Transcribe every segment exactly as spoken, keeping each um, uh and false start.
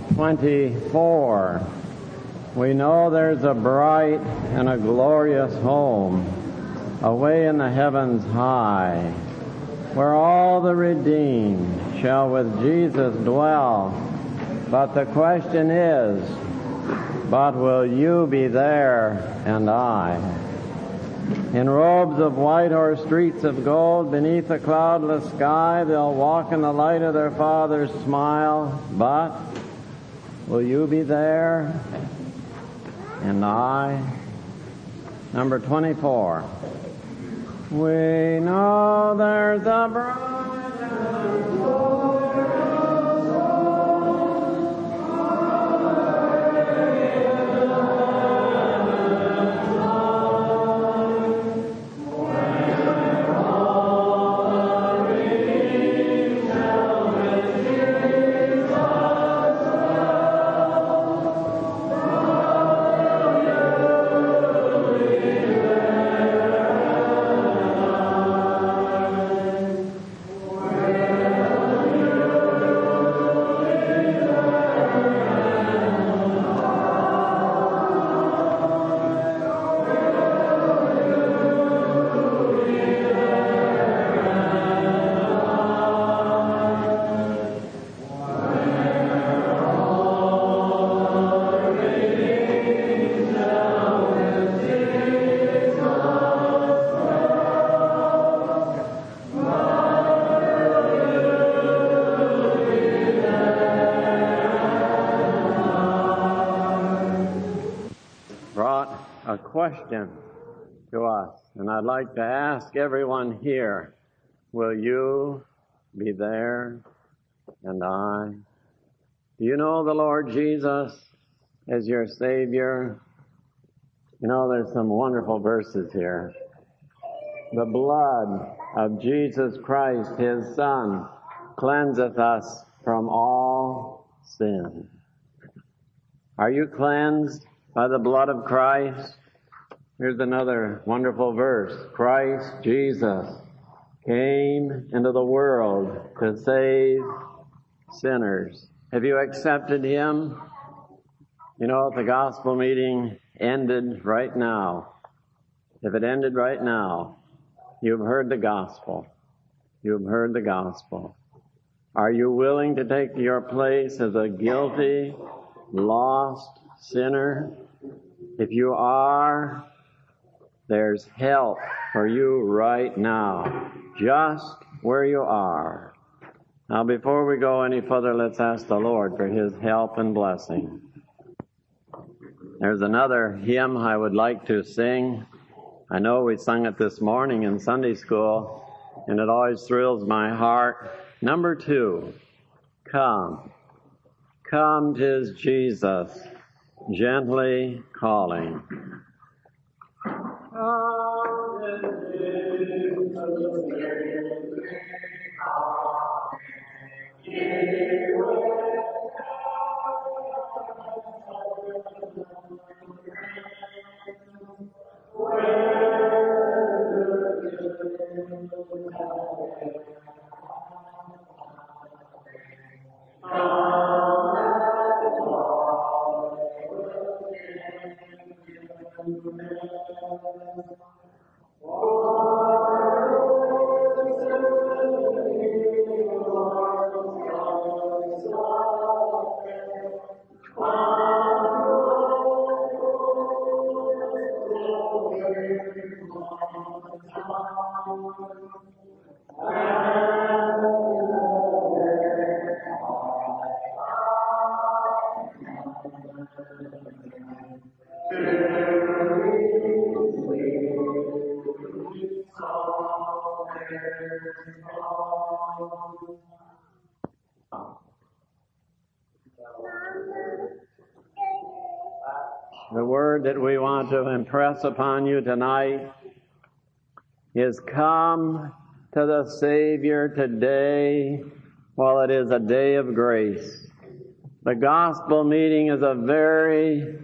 twenty-four. We know there's a bright and a glorious home away in the heavens high, where all the redeemed shall with Jesus dwell. But the question is, but will you be there and I? In robes of white or streets of gold, beneath a cloudless sky, they'll walk in the light of their Father's smile. But will you be there and I? Number twenty-four. We know there's a bright and glorious question to us, and I'd like to ask everyone here, will you be there and I? Do you know the Lord Jesus as your Savior? You know, there's some wonderful verses here. The blood of Jesus Christ, His Son, cleanseth us from all sin. Are you cleansed by the blood of Christ? Here's another wonderful verse. Christ Jesus came into the world to save sinners. Have you accepted Him? You know, if the gospel meeting ended right now, if it ended right now, you've heard the gospel. You've heard the gospel. Are you willing to take your place as a guilty, lost sinner? If you are, there's help for you right now, just where you are. Now, before we go any further, let's ask the Lord for His help and blessing. There's another hymn I would like to sing. I know we sung it this morning in Sunday school, and it always thrills my heart. Number two, come. Come, 'tis Jesus, gently calling. The word that we want to impress upon you tonight is come to the Savior today while it is a day of grace. The gospel meeting is a very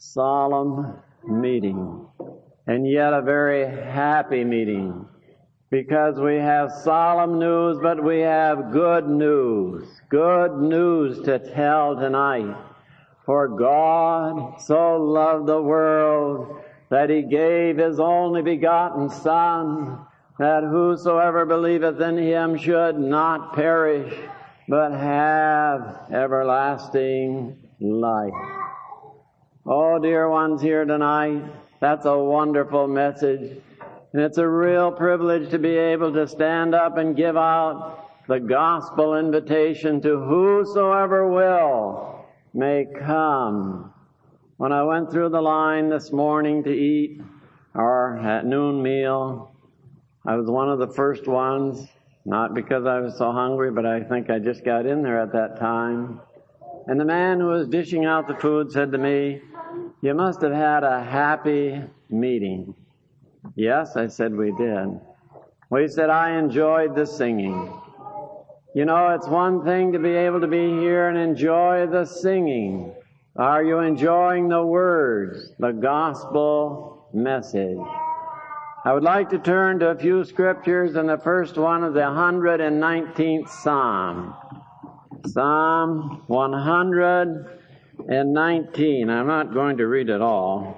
solemn meeting, and yet a very happy meeting. because we have solemn news, but we have good news. Good news to tell tonight. For God so loved the world that He gave His only begotten Son, that whosoever believeth in Him should not perish, but have everlasting life. Oh, dear ones here tonight, that's a wonderful message. And it's a real privilege to be able to stand up and give out the gospel invitation to whosoever will may come. When I went through the line this morning to eat our at noon meal, I was one of the first ones, not because I was so hungry, but I think I just got in there at that time. And the man who was dishing out the food said to me, "You must have had a happy meeting." Yes, I said, we did. Well, he said, "I enjoyed the singing." You know, it's one thing to be able to be here and enjoy the singing. Are you enjoying the words, the gospel message? I would like to turn to a few scriptures, and the first one is the one hundred nineteenth Psalm. Psalm one hundred nineteen. I'm not going to read it all.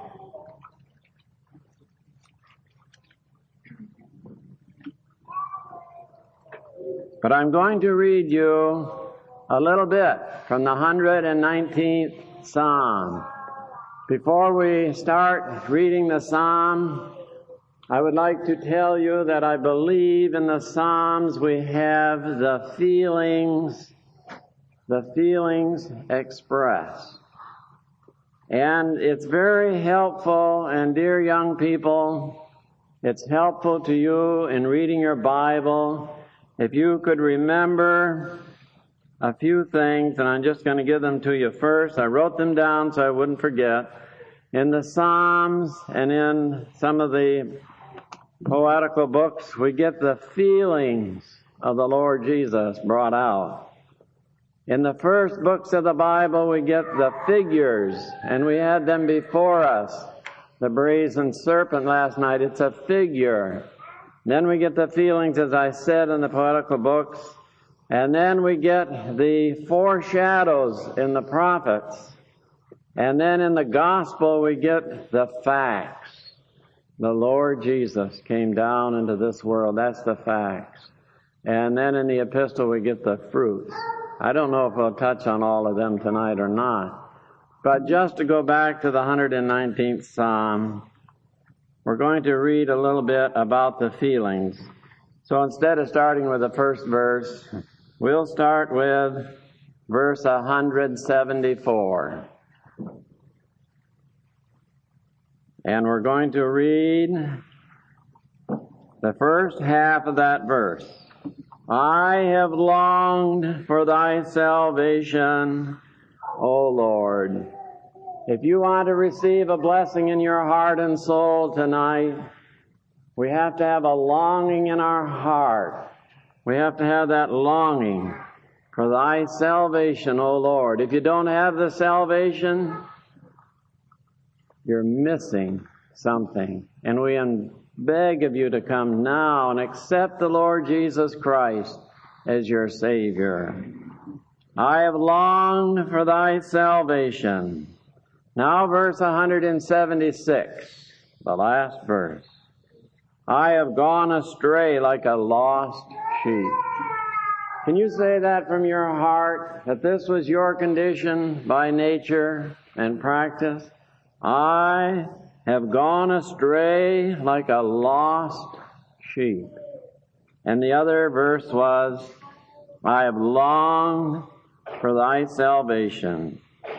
But I'm going to read you a little bit from the one hundred nineteenth Psalm. Before we start reading the Psalm, I would like to tell you that I believe in the Psalms we have the feelings, the feelings expressed. And it's very helpful, and dear young people, it's helpful to you in reading your Bible if you could remember a few things, and I'm just going to give them to you first. I wrote them down so I wouldn't forget. In the Psalms and in some of the poetical books, we get the feelings of the Lord Jesus brought out. In the first books of the Bible, we get the figures, and we had them before us. The brazen serpent last night, it's a figure. Then we get the feelings, as I said, in the poetical books. And then we get the foreshadows in the prophets. And then in the gospel, we get the facts. The Lord Jesus came down into this world. That's the facts. And then in the epistle, we get the fruits. I don't know if we'll touch on all of them tonight or not. But just to go back to the one hundred nineteenth Psalm, we're going to read a little bit about the feelings. So instead of starting with the first verse, we'll start with verse one hundred seventy-four. And we're going to read the first half of that verse. "I have longed for thy salvation, O Lord." If you want to receive a blessing in your heart and soul tonight, we have to have a longing in our heart. We have to have that longing for thy salvation, O Lord. If you don't have the salvation, you're missing something. And we beg of you to come now and accept the Lord Jesus Christ as your Savior. "I have longed for thy salvation." Now verse one hundred seventy-six, the last verse. "I have gone astray like a lost sheep." Can you say that from your heart, that this was your condition by nature and practice? "I have gone astray like a lost sheep." And the other verse was, "I have longed for thy salvation."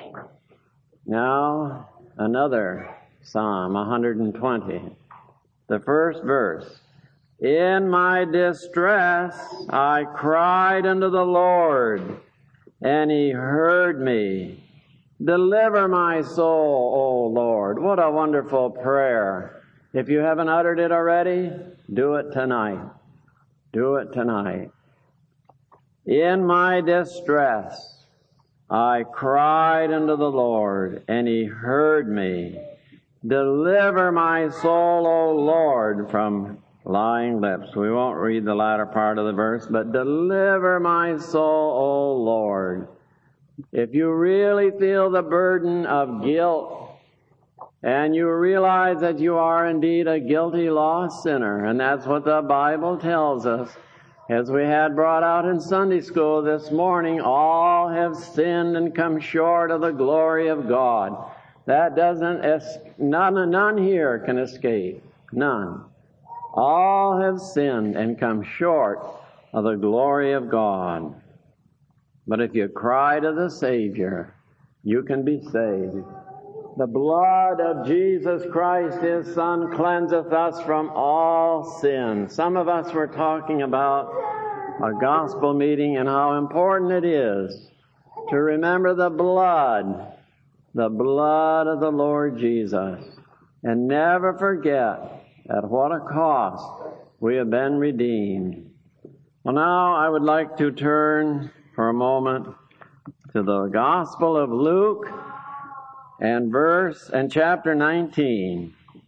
Now, another Psalm, one hundred twenty. The first verse. "In my distress I cried unto the Lord, and He heard me. Deliver my soul, O Lord." What a wonderful prayer. If you haven't uttered it already, do it tonight. Do it tonight. "In my distress I cried unto the Lord, and He heard me. Deliver my soul, O Lord, from lying lips. We won't read the latter part of the verse, but deliver my soul, O Lord. If you really feel the burden of guilt, and you realize that you are indeed a guilty, lost sinner, and that's what the Bible tells us, as we had brought out in Sunday school this morning, all have sinned and come short of the glory of God. That doesn't, none, none here can escape. None. All have sinned and come short of the glory of God. But if you cry to the Savior, you can be saved. The blood of Jesus Christ, His Son, cleanseth us from all sin. Some of us were talking about a gospel meeting and how important it is to remember the blood, the blood of the Lord Jesus, and never forget at what a cost we have been redeemed. Well, now I would like to turn for a moment to the Gospel of Luke and verse and chapter nineteen.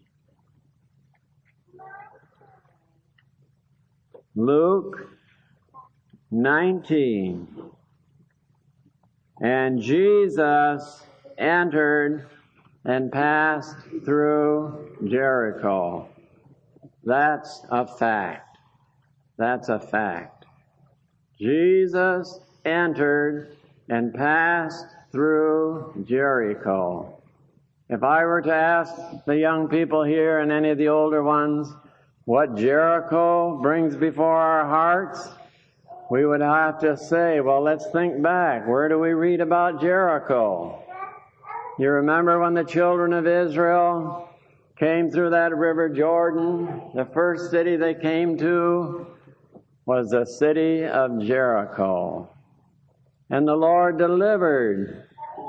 Luke nineteen. And Jesus entered and passed through Jericho. That's a fact. That's a fact. Jesus entered and passed through Jericho. If I were to ask the young people here and any of the older ones what Jericho brings before our hearts, we would have to say, well, let's think back. Where do we read about Jericho? You remember when the children of Israel came through that river Jordan? The first city they came to was the city of Jericho. And the Lord delivered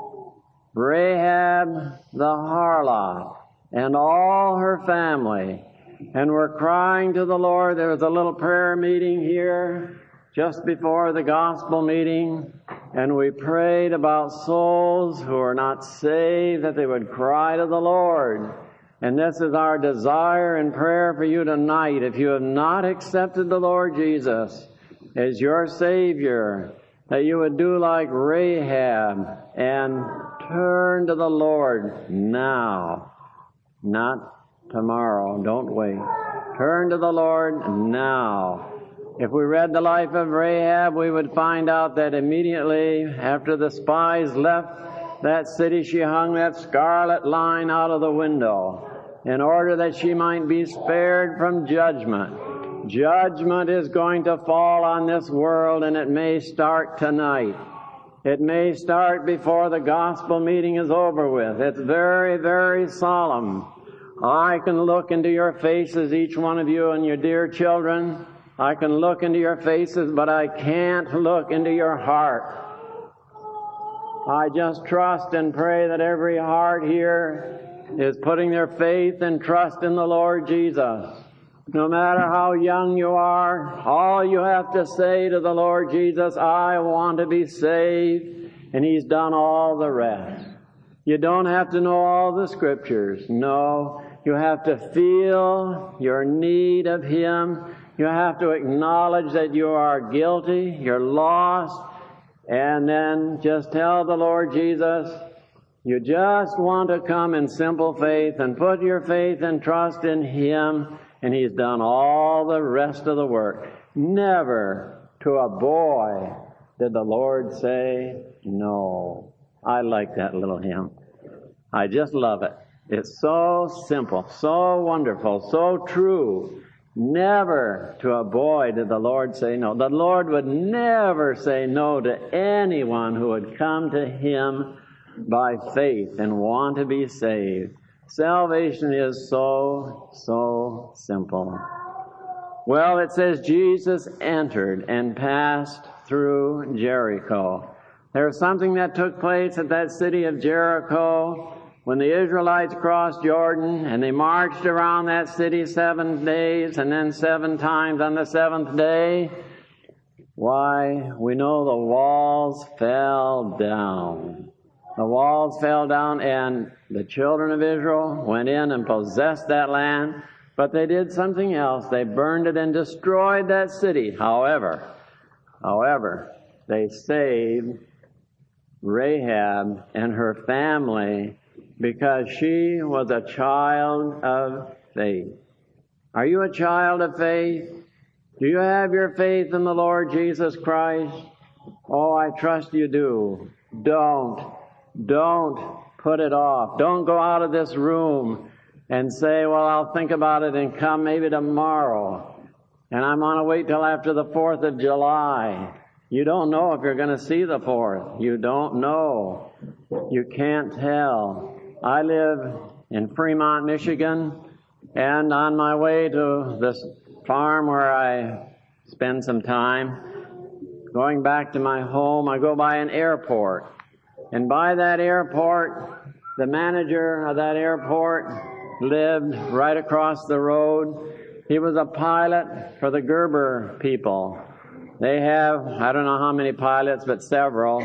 Rahab the harlot and all her family, and were crying to the Lord. There was a little prayer meeting here just before the gospel meeting, and we prayed about souls who are not saved, that they would cry to the Lord. And this is our desire and prayer for you tonight. If you have not accepted the Lord Jesus as your Savior, that you would do like Rahab and turn to the Lord now, not tomorrow. Don't wait. Turn to the Lord now. If we read the life of Rahab, we would find out that immediately after the spies left that city, she hung that scarlet line out of the window in order that she might be spared from judgment. Judgment is going to fall on this world, and it may start tonight. It may start before the gospel meeting is over with. It's very, very solemn. I can look into your faces, each one of you and your dear children. I can look into your faces, but I can't look into your heart. I just trust and pray that every heart here is putting their faith and trust in the Lord Jesus. No matter how young you are, all you have to say to the Lord Jesus, I want to be saved, and He's done all the rest. You don't have to know all the Scriptures. No, you have to feel your need of Him. You have to acknowledge that you are guilty, you're lost, and then just tell the Lord Jesus, you just want to come in simple faith and put your faith and trust in Him, and He's done all the rest of the work. Never to a boy did the Lord say no. I like that little hymn. I just love it. It's so simple, so wonderful, so true. Never to a boy did the Lord say no. The Lord would never say no to anyone who would come to Him by faith and want to be saved. Salvation is so, so simple. Well, it says Jesus entered and passed through Jericho. There's something that took place at that city of Jericho when the Israelites crossed Jordan, and they marched around that city seven days, and then seven times on the seventh day. Why, we know the walls fell down. The walls fell down, and the children of Israel went in and possessed that land. But they did something else. They burned it and destroyed that city. However, however, they saved Rahab and her family because she was a child of faith. Are you a child of faith? Do you have your faith in the Lord Jesus Christ? Oh, I trust you do. Don't, don't put it off. Don't go out of this room and say, well, I'll think about it and come maybe tomorrow. And I'm going to wait till after the fourth of July. You don't know if you're going to see the fourth. You don't know. You can't tell. I live in Fremont, Michigan, and on my way to this farm where I spend some time, going back to my home, I go by an airport. And by that airport, the manager of that airport lived right across the road. He was a pilot for the Gerber people. They have, I don't know how many pilots, but several.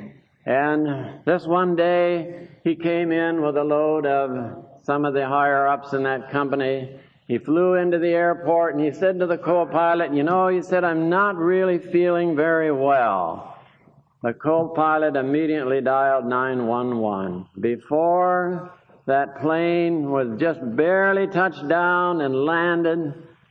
And this one day, he came in with a load of some of the higher-ups in that company. He flew into the airport and he said to the co-pilot, you know, he said, I'm not really feeling very well. The co-pilot immediately dialed nine one one. Before that plane was just barely touched down and landed,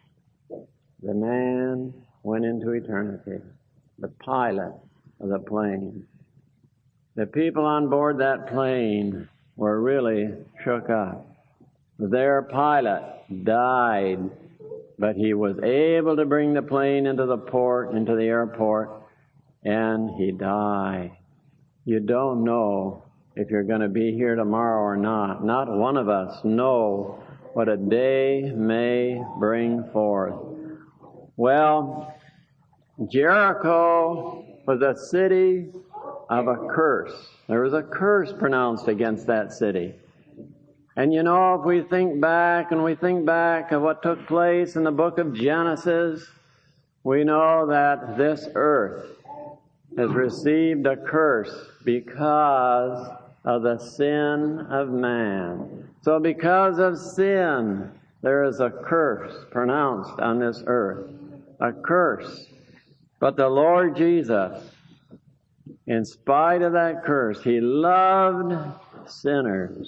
the man went into eternity. The pilot of the plane. The people on board that plane were really shook up. Their pilot died, but he was able to bring the plane into the port, into the airport, and he died. You don't know if you're going to be here tomorrow or not. Not one of us know what a day may bring forth. Well, Jericho was a city of a curse. There was a curse pronounced against that city. And you know, if we think back and we think back of what took place in the book of Genesis, we know that this earth has received a curse because of the sin of man. So because of sin, there is a curse pronounced on this earth. A curse. But the Lord Jesus, in spite of that curse, He loved sinners.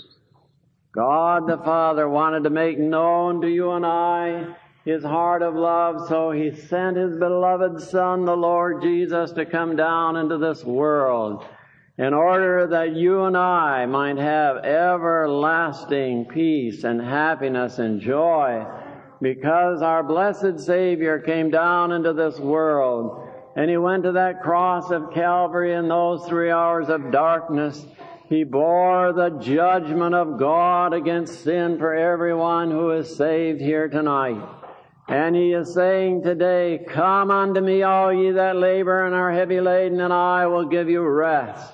God the Father wanted to make known to you and I His heart of love, so He sent His beloved Son, the Lord Jesus, to come down into this world in order that you and I might have everlasting peace and happiness and joy, because our blessed Savior came down into this world and He went to that cross of Calvary in those three hours of darkness. He bore the judgment of God against sin for everyone who is saved here tonight. And He is saying today, come unto me, all ye that labor and are heavy laden, and I will give you rest.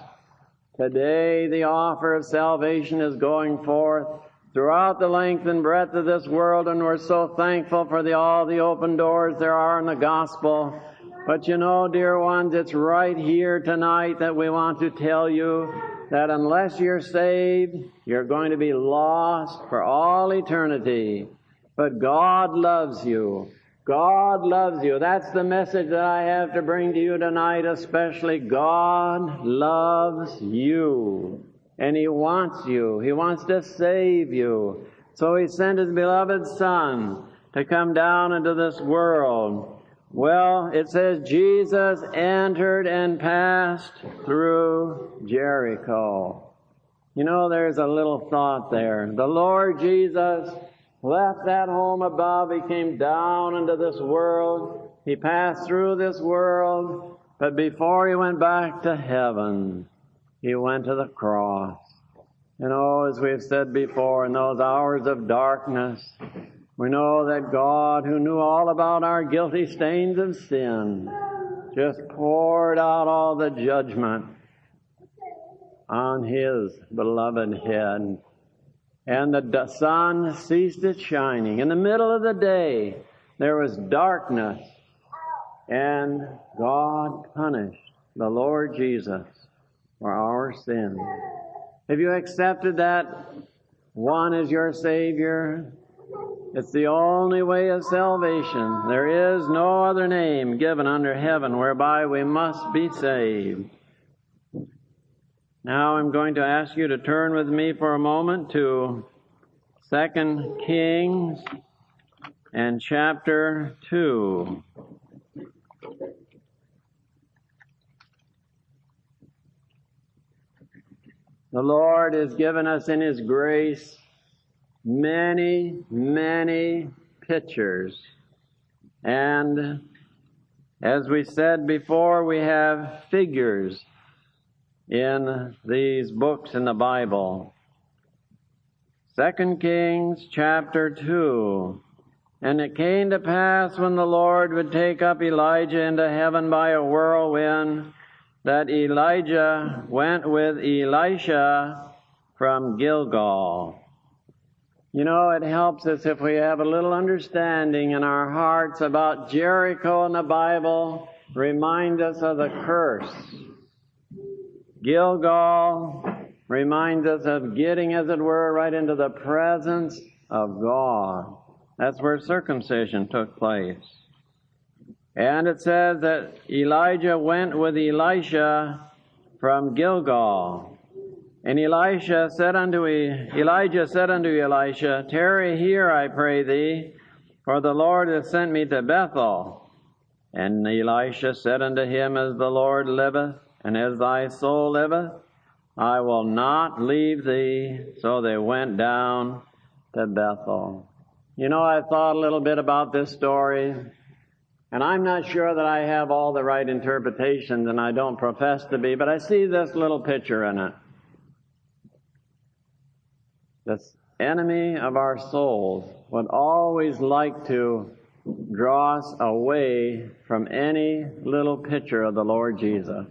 Today the offer of salvation is going forth throughout the length and breadth of this world, and we're so thankful for the, all the open doors there are in the gospel. But you know, dear ones, it's right here tonight that we want to tell you that unless you're saved, you're going to be lost for all eternity. But God loves you. God loves you. That's the message that I have to bring to you tonight, especially. God loves you. And He wants you. He wants to save you. So He sent His beloved Son to come down into this world. Well, it says Jesus entered and passed through Jericho. You know, there's a little thought there. The Lord Jesus left that home above. He came down into this world. He passed through this world. But before He went back to heaven, He went to the cross. And oh, as we've said before, in those hours of darkness, we know that God, who knew all about our guilty stains of sin, just poured out all the judgment on His beloved head. And the sun ceased its shining. In the middle of the day, there was darkness, and God punished the Lord Jesus for our sins. Have you accepted that one as your Savior? It's the only way of salvation. There is no other name given under heaven whereby we must be saved. Now I'm going to ask you to turn with me for a moment to Second Kings and chapter two. The Lord has given us in His grace many, many pictures. And as we said before, we have figures in these books in the Bible. Second Kings chapter two. And it came to pass when the Lord would take up Elijah into heaven by a whirlwind, that Elijah went with Elisha from Gilgal. You know, it helps us if we have a little understanding in our hearts about Jericho in the Bible. Remind us of the curse. Gilgal reminds us of getting, as it were, right into the presence of God. That's where circumcision took place. And it says that Elijah went with Elisha from Gilgal. And Elisha said unto E- Elijah said unto Elisha, Tarry here, I pray thee, for the Lord hath sent me to Bethel. And Elisha said unto him, As the Lord liveth, and as thy soul liveth, I will not leave thee. So they went down to Bethel. You know, I thought a little bit about this story, and I'm not sure that I have all the right interpretations, and I don't profess to be, but I see this little picture in it. This enemy of our souls would always like to draw us away from any little picture of the Lord Jesus.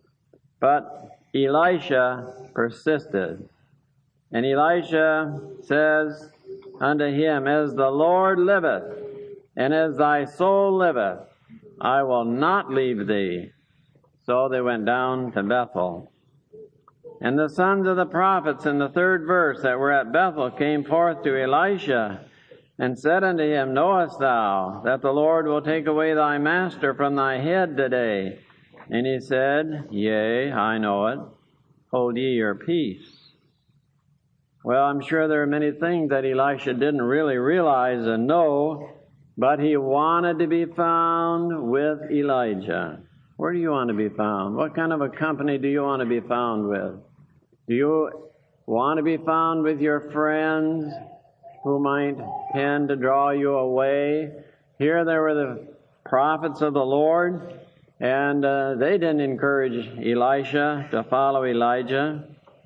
But Elisha persisted. And Elisha says unto him, As the Lord liveth, and as thy soul liveth, I will not leave thee. So they went down to Bethel. And the sons of the prophets in the third verse that were at Bethel came forth to Elisha, and said unto him, Knowest thou that the Lord will take away thy master from thy head today? And he said, Yea, I know it. Hold ye your peace. Well, I'm sure there are many things that Elisha didn't really realize and know, but he wanted to be found with Elijah. Where do you want to be found? What kind of a company do you want to be found with? Do you want to be found with your friends who might tend to draw you away? Here there were the prophets of the Lord, and uh, they didn't encourage Elisha to follow Elijah.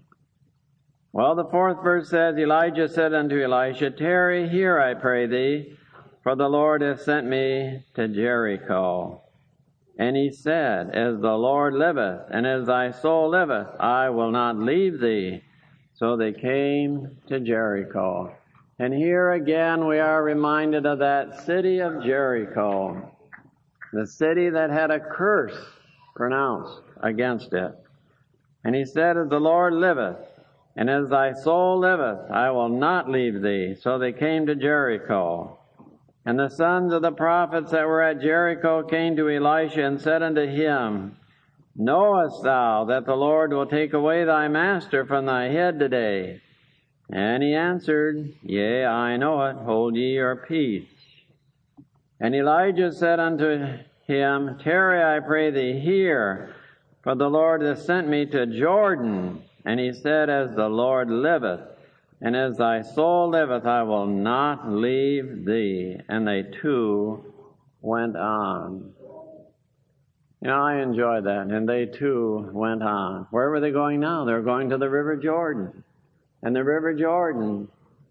Well, the fourth verse says, Elijah said unto Elisha, Tarry here, I pray thee, for the Lord hath sent me to Jericho. And he said, As the Lord liveth, and as thy soul liveth, I will not leave thee. So they came to Jericho. And here again we are reminded of that city of Jericho, the city that had a curse pronounced against it. And he said, As the Lord liveth, and as thy soul liveth, I will not leave thee. So they came to Jericho. And the sons of the prophets that were at Jericho came to Elisha and said unto him, Knowest thou that the Lord will take away thy master from thy head today? And he answered, Yea, I know it. Hold ye your peace. And Elijah said unto him, Tarry, I pray thee, here, for the Lord hath sent me to Jordan. And he said, As the Lord liveth, and as thy soul liveth, I will not leave thee. And they too went on. You know, I enjoy that. And they too went on. Where were they going now? They were going to the River Jordan. And the River Jordan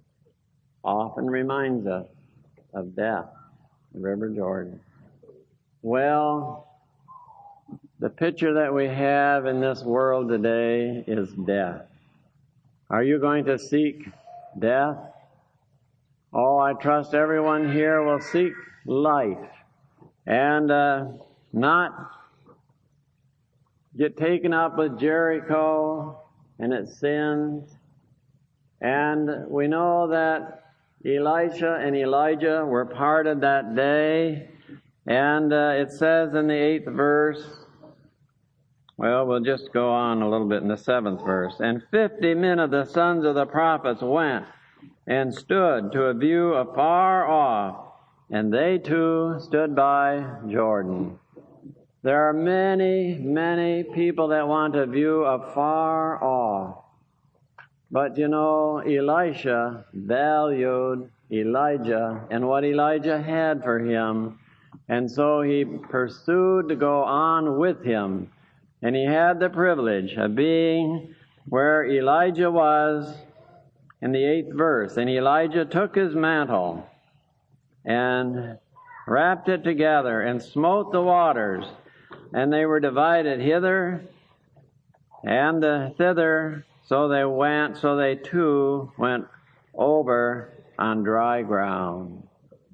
often reminds us of death. The River Jordan. Well, the picture that we have in this world today is death. Are you going to seek death? Oh, I trust everyone here will seek life and uh, not get taken up with Jericho and its sins. And we know that Elisha and Elijah were parted that day, and uh, it says in the eighth verse, well, we'll just go on a little bit in the seventh verse. And fifty men of the sons of the prophets went and stood to a view afar off, and they too stood by Jordan. There are many, many people that want to view afar off. But you know, Elisha valued Elijah and what Elijah had for him, and so he pursued to go on with him. And he had the privilege of being where Elijah was in the eighth verse. And Elijah took his mantle and wrapped it together and smote the waters, and they were divided hither and uh, thither. So they went, so they too went over on dry ground.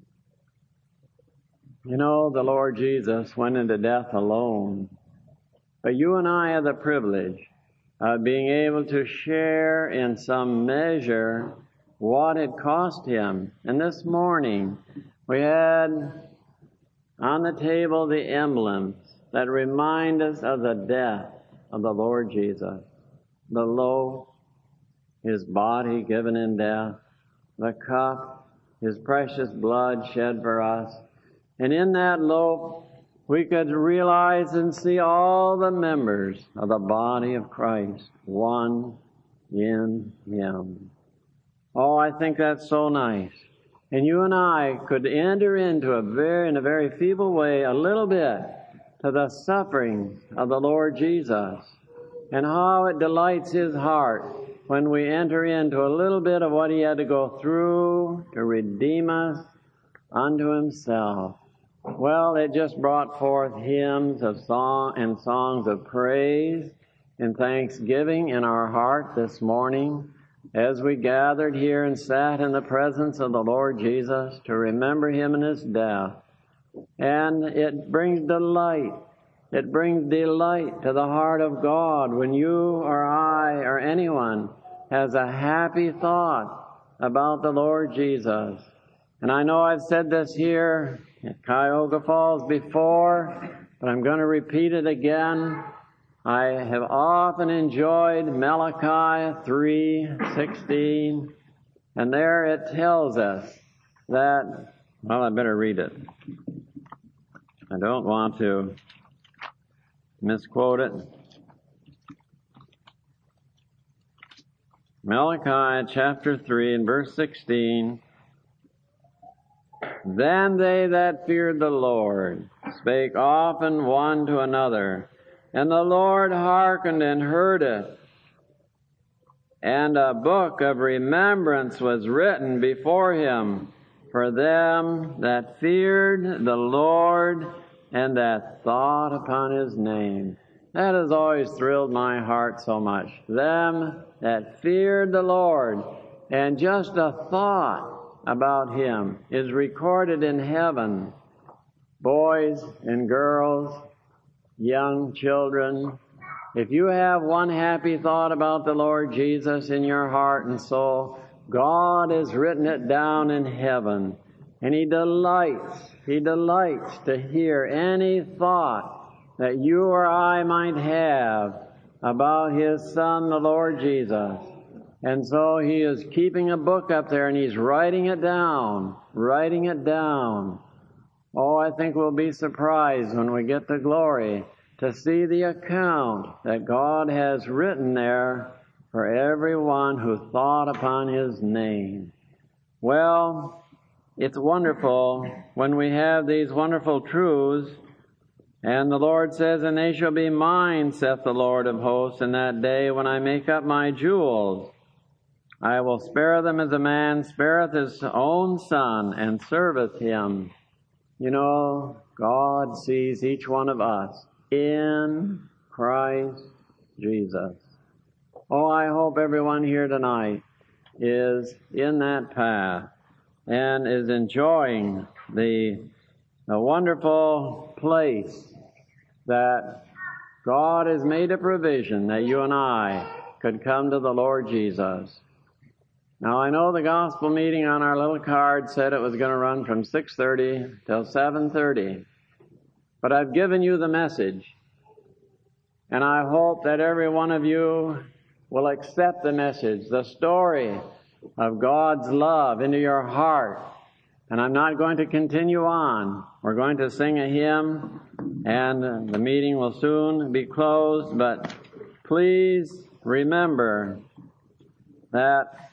You know, the Lord Jesus went into death alone. But you and I have the privilege of being able to share in some measure what it cost him. And this morning we had on the table the emblems that remind us of the death of the Lord Jesus. The loaf, his body given in death, the cup, his precious blood shed for us. And in that loaf, we could realize and see all the members of the body of Christ, one in him. Oh, I think that's so nice. And you and I could enter into a very, in a very feeble way, a little bit to the sufferings of the Lord Jesus, and how it delights his heart when we enter into a little bit of what he had to go through to redeem us unto himself. Well, it just brought forth hymns of song and songs of praise and thanksgiving in our heart this morning as we gathered here and sat in the presence of the Lord Jesus to remember him in his death. And it brings delight. It brings delight to the heart of God when you or I or anyone has a happy thought about the Lord Jesus. And I know I've said this here at Cuyahoga Falls before, but I'm going to repeat it again. I have often enjoyed Malachi three sixteen, and there it tells us that, well, I better read it. I don't want to misquote it. Malachi chapter three and verse sixteen. Then they that feared the Lord spake often one to another, and the Lord hearkened and heard it. And a book of remembrance was written before him for them that feared the Lord and that thought upon his name. That has always thrilled my heart so much. Them that feared the Lord, and just a thought about him is recorded in heaven. Boys and girls, young children, if you have one happy thought about the Lord Jesus in your heart and soul, God has written it down in heaven. And he delights, he delights to hear any thought that you or I might have about his Son, the Lord Jesus. And so he is keeping a book up there and he's writing it down, writing it down. Oh, I think we'll be surprised when we get to glory to see the account that God has written there for everyone who thought upon his name. Well, it's wonderful when we have these wonderful truths. And the Lord says, and they shall be mine, saith the Lord of hosts, in that day when I make up my jewels. I will spare them as a man spareth his own son, and serveth him. You know, God sees each one of us in Christ Jesus. Oh, I hope everyone here tonight is in that path and is enjoying the, the wonderful place that God has made a provision that you and I could come to the Lord Jesus. Now, I know the gospel meeting on our little card said it was going to run from six thirty till seven thirty. But I've given you the message. And I hope that every one of you will accept the message, the story of God's love into your heart. And I'm not going to continue on. We're going to sing a hymn, and the meeting will soon be closed. But please remember that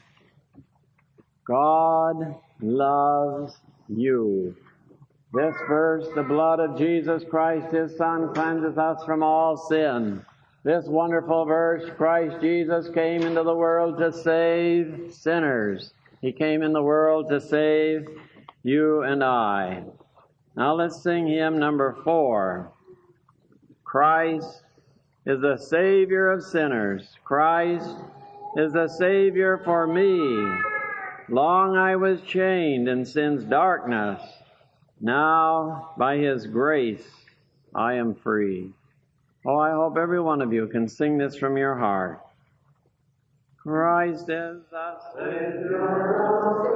God loves you. This verse, the blood of Jesus Christ, His Son, cleanses us from all sin. This wonderful verse, Christ Jesus came into the world to save sinners. He came in the world to save you and I. Now let's sing hymn number four. Christ is the Savior of sinners. Christ is the Savior for me. Long I was chained in sin's darkness. Now, by His grace, I am free. Oh, I hope every one of you can sing this from your heart. Christ is the Savior of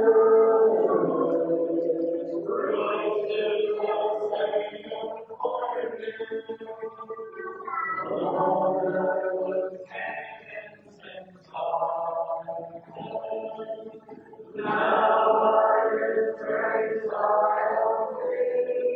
sinners. Christ is the Savior for me. Lord, I was hanged in sin's heart. Now, by His grace, I am free.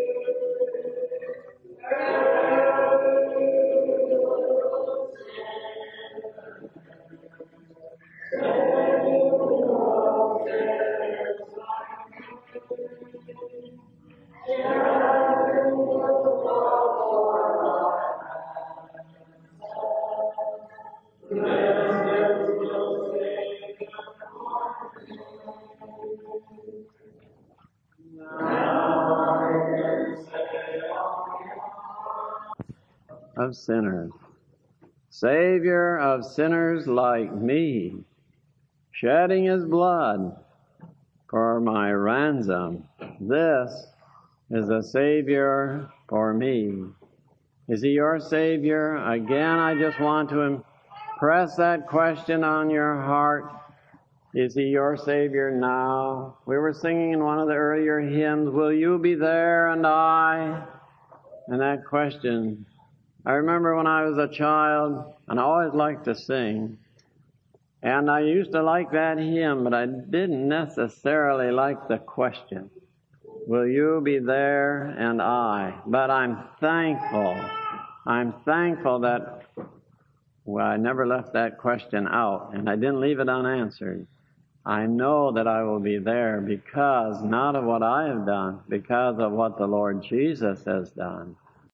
Of sinners, Savior of sinners like me, shedding His blood for my ransom. This is a Savior for me. Is He your Savior? Again, I just want to impress that question on your heart. Is He your Savior now? We were singing in one of the earlier hymns, will you be there and I? And that question, I remember when I was a child, and I always liked to sing, and I used to like that hymn, but I didn't necessarily like the question, will you be there and I? But I'm thankful. I'm thankful that, well, I never left that question out, and I didn't leave it unanswered. I know that I will be there because, not of what I have done, because of what the Lord Jesus has done.